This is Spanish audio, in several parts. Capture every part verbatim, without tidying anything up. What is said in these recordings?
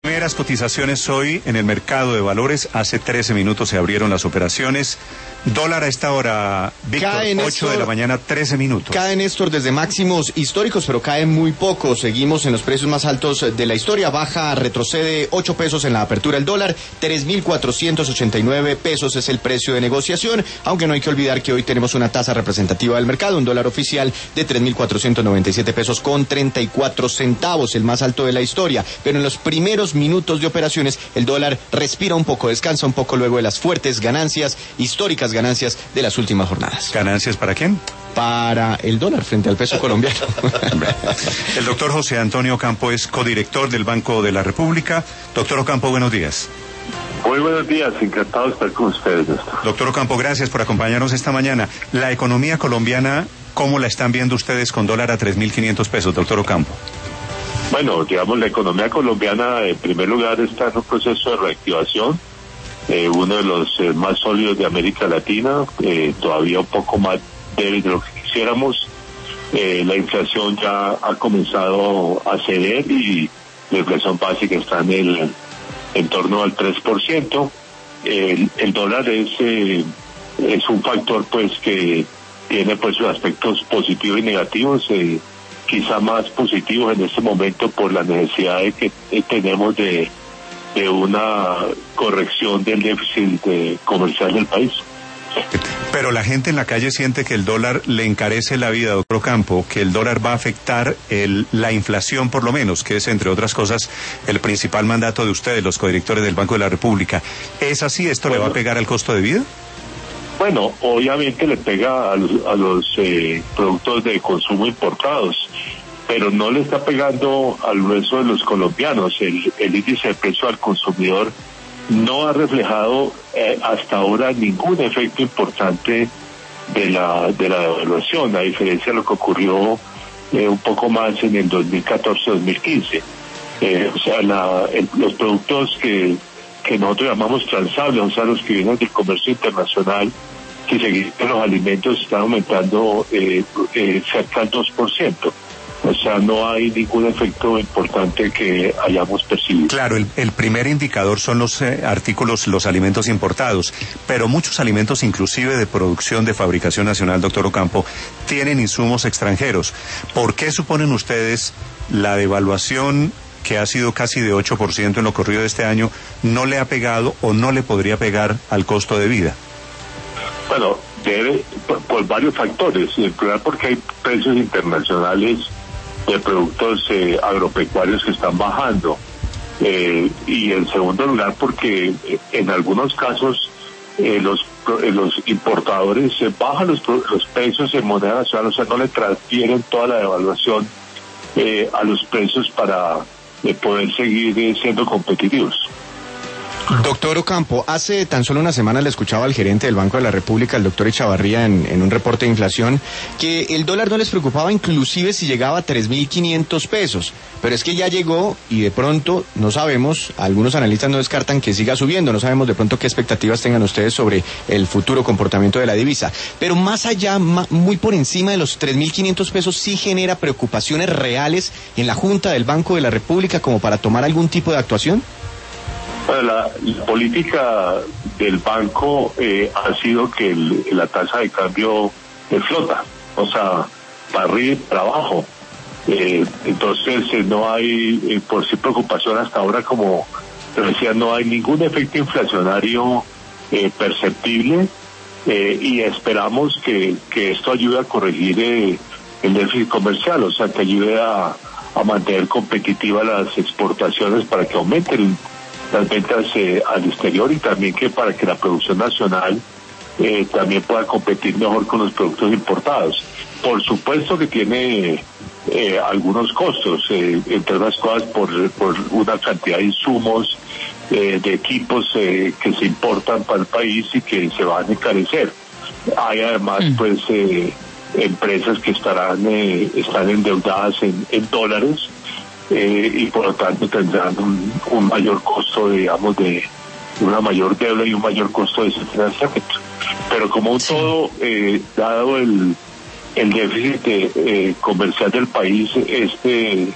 Primeras cotizaciones hoy en el mercado de valores. Hace trece minutos se abrieron las operaciones. Dólar a esta hora, Víctor, cae, ocho Néstor, de la mañana, trece minutos. Cae, Néstor, desde máximos históricos, pero cae muy poco. Seguimos en los precios más altos de la historia. Baja, retrocede ocho pesos en la apertura el dólar. tres mil cuatrocientos ochenta y nueve pesos es el precio de negociación, aunque no hay que olvidar que hoy tenemos una tasa representativa del mercado, un dólar oficial de tres mil cuatrocientos noventa y siete pesos con treinta y cuatro centavos, el más alto de la historia. Pero en los primeros minutos de operaciones, el dólar respira un poco, descansa un poco luego de las fuertes ganancias, históricas ganancias de las últimas jornadas. ¿Ganancias para quién? Para el dólar frente al peso colombiano. El doctor José Antonio Ocampo es codirector del Banco de la República. Doctor Ocampo, buenos días. Muy buenos días, encantado de estar con ustedes. Doctor Ocampo, gracias por acompañarnos esta mañana. La economía colombiana, ¿cómo la están viendo ustedes con dólar a tres mil quinientos pesos, doctor Ocampo? Bueno, digamos, la economía colombiana en primer lugar está en un proceso de reactivación, eh, uno de los eh, más sólidos de América Latina, eh, todavía un poco más débil de lo que quisiéramos. Eh, la inflación ya ha comenzado a ceder y la inflación básica está en el en torno al tres por ciento. El, el dólar es eh, es un factor pues que tiene pues sus aspectos positivos y negativos, eh, quizá más positivos en este momento por la necesidad de que eh, tenemos de, de una corrección del déficit de, comercial del país. Pero la gente en la calle siente que el dólar le encarece la vida, doctor Ocampo, que el dólar va a afectar el, la inflación por lo menos, que es, entre otras cosas, el principal mandato de ustedes, los codirectores del Banco de la República. ¿Es así? ¿Esto bueno, le va a pegar al costo de vida? Bueno, obviamente le pega a los, a los eh, productos de consumo importados, pero no le está pegando al grueso de los colombianos. El, el índice de precio al consumidor no ha reflejado eh, hasta ahora ningún efecto importante de la de la devaluación, a diferencia de lo que ocurrió eh, un poco más en el dos mil catorce dos mil quince. Eh, o sea, la, el, los productos que que nosotros llamamos transables, o sea, los que vienen del comercio internacional, que seguir los alimentos están aumentando eh, eh, cerca del dos por ciento. O sea, no hay ningún efecto importante que hayamos percibido. Claro, el, el primer indicador son los eh, artículos, los alimentos importados, pero muchos alimentos, inclusive de producción, de fabricación nacional, doctor Ocampo, tienen insumos extranjeros. ¿Por qué suponen ustedes la devaluación que ha sido casi de ocho por ciento en lo corrido de este año, no le ha pegado o no le podría pegar al costo de vida? Bueno, debe por, por varios factores. En primer, porque hay precios internacionales de productos eh, agropecuarios que están bajando. Eh, y en segundo lugar, porque eh, en algunos casos eh, los eh, los importadores eh, bajan los, los precios en moneda nacional, o sea, no le transfieren toda la devaluación eh, a los precios para de poder seguir eh, siendo competitivos. Doctor Ocampo, hace tan solo una semana le escuchaba al gerente del Banco de la República, el doctor Echavarría, en, en un reporte de inflación, que el dólar no les preocupaba inclusive si llegaba a tres mil quinientos pesos, pero es que ya llegó y de pronto no sabemos, algunos analistas no descartan que siga subiendo, no sabemos de pronto qué expectativas tengan ustedes sobre el futuro comportamiento de la divisa, pero más allá, muy por encima de los tres mil quinientos pesos, sí genera preocupaciones reales en la Junta del Banco de la República como para tomar algún tipo de actuación. Bueno, la, la política del banco eh, ha sido que el, la tasa de cambio eh, flota, o sea, para arriba y para abajo. Eh, entonces eh, no hay eh, por sí preocupación hasta ahora, como te decía, no hay ningún efecto inflacionario eh, perceptible eh, y esperamos que, que esto ayude a corregir eh, el déficit comercial, o sea, que ayude a, a mantener competitivas las exportaciones para que aumenten las ventas eh, al exterior y también que para que la producción nacional eh, también pueda competir mejor con los productos importados. Por supuesto que tiene eh, algunos costos, eh, entre otras cosas por, por una cantidad de insumos, eh, de equipos eh, que se importan para el país y que se van a encarecer. Hay además mm. pues eh, empresas que estarán eh, están endeudadas en, en dólares. Eh, y por lo tanto tendrán un, un mayor costo, digamos, de una mayor deuda y un mayor costo de ese financiamiento. Pero como un sí. todo, eh, dado el, el déficit de, eh, comercial del país, este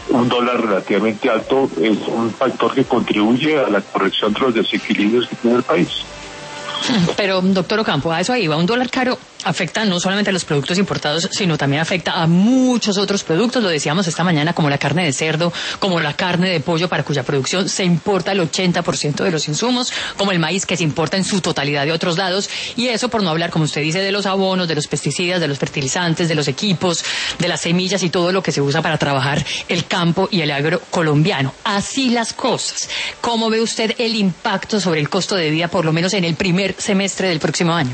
un dólar relativamente alto es un factor que contribuye a la corrección de los desequilibrios que tiene el país. Pero, doctor Ocampo, a eso ahí va. Un dólar caro afecta no solamente a los productos importados, sino también afecta a muchos otros productos. Lo decíamos esta mañana, como la carne de cerdo, como la carne de pollo, para cuya producción se importa el ochenta por ciento de los insumos, como el maíz, que se importa en su totalidad de otros lados. Y eso por no hablar, como usted dice, de los abonos, de los pesticidas, de los fertilizantes, de los equipos, de las semillas y todo lo que se usa para trabajar el campo y el agro colombiano. Así las cosas. ¿Cómo ve usted el impacto sobre el costo de vida, por lo menos en el primer semestre del próximo año?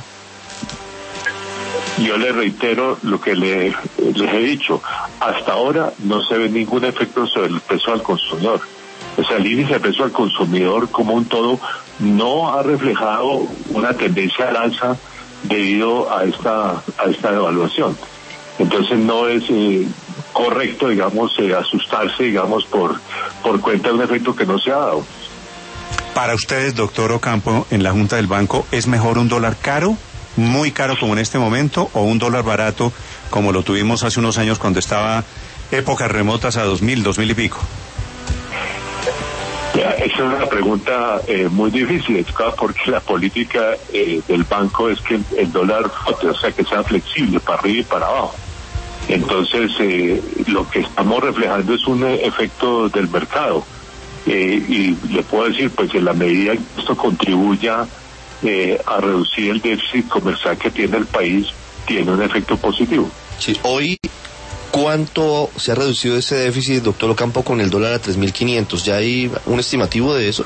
Yo le reitero lo que le, les he dicho. Hasta ahora no se ve ningún efecto sobre el precio al consumidor. O sea, el índice de precio al consumidor como un todo no ha reflejado una tendencia al alza debido a esta a esta devaluación. Entonces no es eh, correcto, digamos, eh, asustarse, digamos, por por cuenta de un efecto que no se ha dado. Para ustedes, doctor Ocampo, en la Junta del Banco, ¿es mejor un dólar caro, muy caro como en este momento, o un dólar barato como lo tuvimos hace unos años cuando estaba épocas remotas a dos mil, dos mil y pico? Ya, esa es una pregunta eh, muy difícil, porque la política eh, del banco es que el, el dólar, o sea, que sea flexible para arriba y para abajo. Entonces, eh, lo que estamos reflejando es un eh, efecto del mercado. Eh, y le puedo decir, pues en la medida que esto contribuya eh, a reducir el déficit comercial que tiene el país, tiene un efecto positivo. Sí, hoy, ¿cuánto se ha reducido ese déficit, doctor Ocampo, con el dólar a tres mil quinientos? ¿Ya hay un estimativo de eso?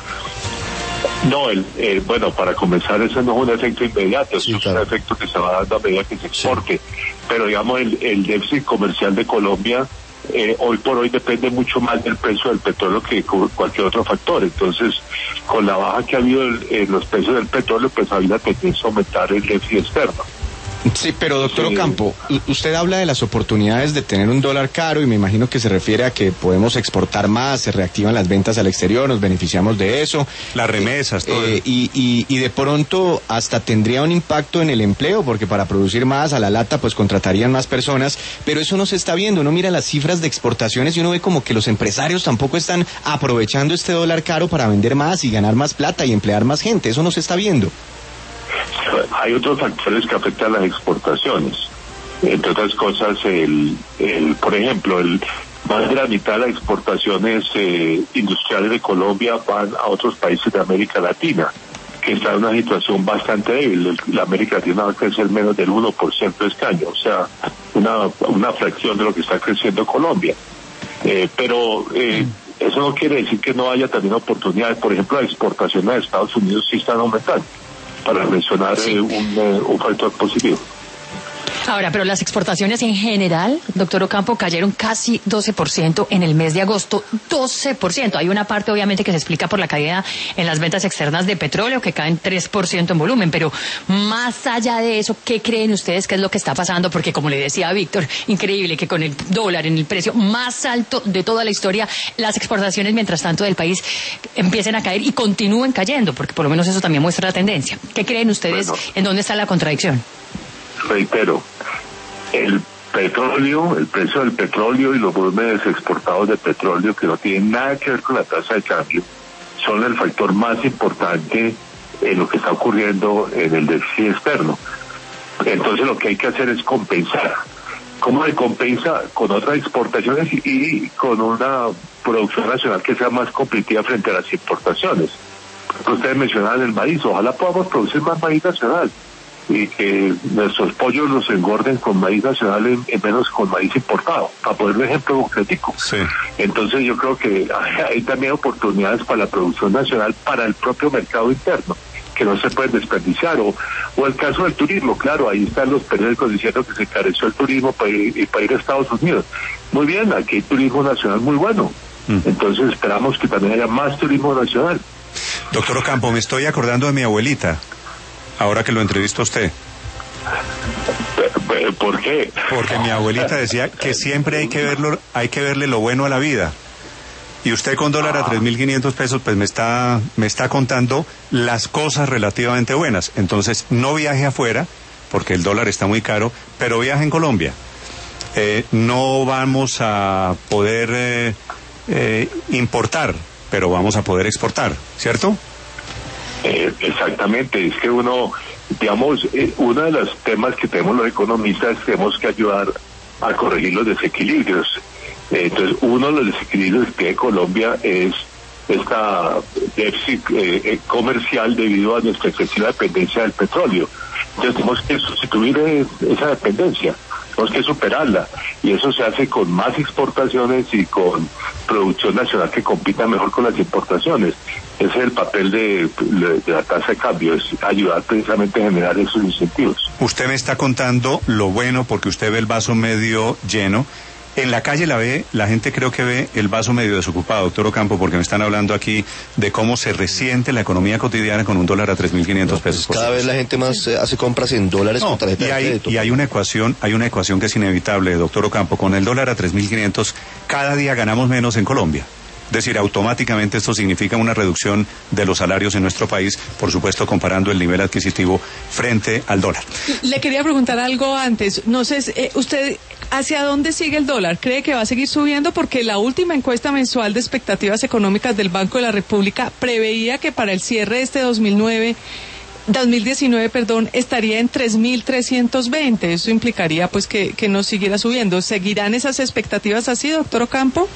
No, el, eh, bueno, para comenzar, eso no es un efecto inmediato, Sí, eso claro. es un efecto que se va dando a medida que se exporte. Sí. Pero digamos, el, el déficit comercial de Colombia eh, hoy por hoy depende mucho más del precio del petróleo que cualquier otro factor. Entonces, con la baja que ha habido en, en los precios del petróleo, pues había la tendencia a aumentar el déficit externo. Sí, pero doctor Sí. Ocampo, u- usted habla de las oportunidades de tener un dólar caro y me imagino que se refiere a que podemos exportar más, se reactivan las ventas al exterior, nos beneficiamos de eso. Las remesas, todo. Eh, y, y, y de pronto hasta tendría un impacto en el empleo, porque para producir más a la lata pues contratarían más personas, pero eso no se está viendo. Uno mira las cifras de exportaciones y uno ve como que los empresarios tampoco están aprovechando este dólar caro para vender más y ganar más plata y emplear más gente. Eso no se está viendo. Hay otros factores que afectan las exportaciones. Entre otras cosas, el, el por ejemplo, el más de la mitad de las exportaciones eh, industriales de Colombia van a otros países de América Latina, que está en una situación bastante débil. El- La América Latina va a crecer menos del uno por ciento este año, o sea, una, una fracción de lo que está creciendo Colombia. Eh, pero eh, eso no quiere decir que no haya también oportunidades. Por ejemplo, las exportaciones a Estados Unidos sí están aumentando, para mencionar eh, un, eh, un factor positivo. Ahora, pero las exportaciones en general, doctor Ocampo, cayeron casi doce por ciento en el mes de agosto. doce por ciento. Hay una parte, obviamente, que se explica por la caída en las ventas externas de petróleo, que caen tres por ciento en volumen. Pero más allá de eso, ¿qué creen ustedes que es lo que está pasando? Porque, como le decía Víctor, increíble que con el dólar en el precio más alto de toda la historia, las exportaciones, mientras tanto, del país empiecen a caer y continúen cayendo, porque por lo menos eso también muestra la tendencia. ¿Qué creen ustedes? Bueno. ¿En dónde está la contradicción? Reitero, el petróleo, el precio del petróleo y los volúmenes exportados de petróleo, que no tienen nada que ver con la tasa de cambio, son el factor más importante en lo que está ocurriendo en el déficit externo. Entonces lo que hay que hacer es compensar. ¿Cómo se compensa? Con otras exportaciones y, y con una producción nacional que sea más competitiva frente a las importaciones. Ustedes mencionaban el maíz, ojalá podamos producir más maíz nacional y que nuestros pollos los engorden con maíz nacional en, en menos con maíz importado, para poner un ejemplo concretico. Sí. Entonces yo creo que hay, hay también oportunidades para la producción nacional, para el propio mercado interno, que no se pueden desperdiciar, o, o el caso del turismo. Claro, ahí están los periódicos diciendo que se encareció el turismo para ir, para ir a Estados Unidos. Muy bien, aquí hay turismo nacional muy bueno, Mm. entonces esperamos que también haya más turismo nacional. Doctor Ocampo, me estoy acordando de mi abuelita, ahora que lo entrevisto a usted. ¿Por qué? Porque mi abuelita decía que siempre hay que verlo, hay que verle lo bueno a la vida. Y usted con dólar a tres mil quinientos pesos, pues me está, me está contando las cosas relativamente buenas. Entonces, no viaje afuera, porque el dólar está muy caro, pero viaje en Colombia. Eh, no vamos a poder eh, eh, importar, pero vamos a poder exportar, ¿cierto? Eh, exactamente, es que uno, digamos, eh, uno de los temas que tenemos los economistas, tenemos que ayudar a corregir los desequilibrios. Eh, entonces, uno de los desequilibrios que tiene Colombia es esta déficit eh, comercial debido a nuestra excesiva dependencia del petróleo. Entonces, tenemos que sustituir esa dependencia, tenemos que superarla, y eso se hace con más exportaciones y con producción nacional que compita mejor con las importaciones. Ese es el papel de, de la tasa de cambio, es ayudar precisamente a generar esos incentivos. Usted me está contando lo bueno porque usted ve el vaso medio lleno. En la calle la ve, la gente creo que ve el vaso medio desocupado, doctor Ocampo, porque me están hablando aquí de cómo se resiente la economía cotidiana con un dólar a tres mil quinientos pesos. Pues cada vez la gente más eh, hace compras en dólares no, con tarjeta y hay, de crédito. Y hay una ecuación, hay una ecuación que es inevitable, doctor Ocampo, con el dólar a tres mil quinientos, cada día ganamos menos en Colombia. Es decir, automáticamente esto significa una reducción de los salarios en nuestro país, por supuesto comparando el nivel adquisitivo frente al dólar. Le quería preguntar algo antes. No sé, eh, usted, ¿hacia dónde sigue el dólar? ¿Cree que va a seguir subiendo? Porque la última encuesta mensual de expectativas económicas del Banco de la República preveía que para el cierre de este dos mil nueve, dos mil diecinueve, perdón, estaría en tres mil trescientos veinte. Eso implicaría pues que, que no siguiera subiendo. ¿Seguirán esas expectativas así, doctor Ocampo?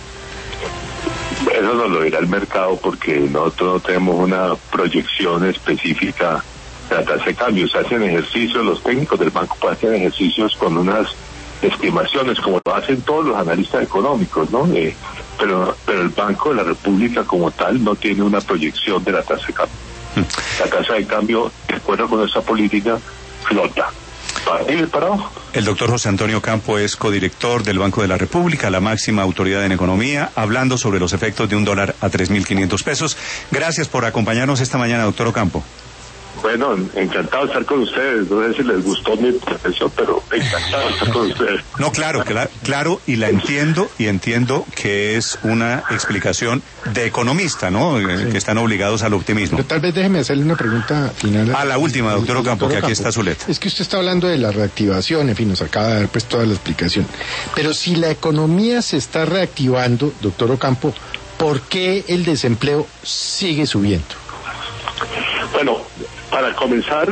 Eso no lo dirá el mercado porque nosotros no tenemos una proyección específica de la tasa de cambio. Se hacen ejercicios, los técnicos del banco pueden hacer ejercicios con unas estimaciones, como lo hacen todos los analistas económicos, ¿no? Eh, pero, pero el Banco de la República como tal no tiene una proyección de la tasa de cambio. La tasa de cambio, de acuerdo con esa política, flota. Para ir para abajo. El doctor José Antonio Campo es codirector del Banco de la República, la máxima autoridad en economía, hablando sobre los efectos de un dólar a tres mil quinientos pesos. Gracias por acompañarnos esta mañana, doctor Ocampo. Bueno, encantado de estar con ustedes. No sé si les gustó mi presentación, pero encantado de estar con ustedes. No, claro, claro, claro, y la entiendo, y entiendo que es una explicación de economista, ¿no? Sí. Que están obligados al optimismo. Pero tal vez déjeme hacerle una pregunta final. A la última, doctor Ocampo, que aquí está su letra. Es que usted está hablando de la reactivación, en fin, nos acaba de dar pues toda la explicación. Pero si la economía se está reactivando, doctor Ocampo, ¿por qué el desempleo sigue subiendo? Bueno, para comenzar,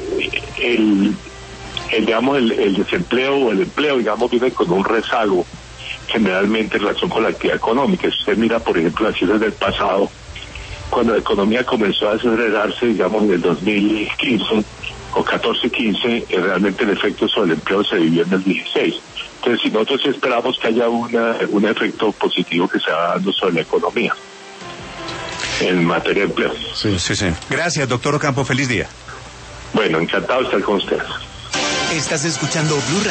el, el digamos el, el desempleo o el empleo, digamos, viene con un rezago generalmente en relación con la actividad económica. Si usted mira, por ejemplo, las cifras del pasado, cuando la economía comenzó a acelerarse, digamos, en el dos mil quince o catorce quince, eh, realmente el efecto sobre el empleo se vivió en el dieciséis. Entonces, si nosotros esperamos que haya una, un efecto positivo que se va dando sobre la economía en materia de empleo. Sí, sí, sí. Gracias, doctor Ocampo. Feliz día. Bueno, encantado de estar con ustedes. Estás escuchando Blue Radio.